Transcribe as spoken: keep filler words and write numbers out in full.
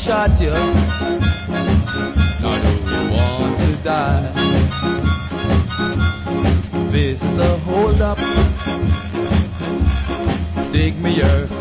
shot you. Now do you want to die? This is a hold up. Dig me yours.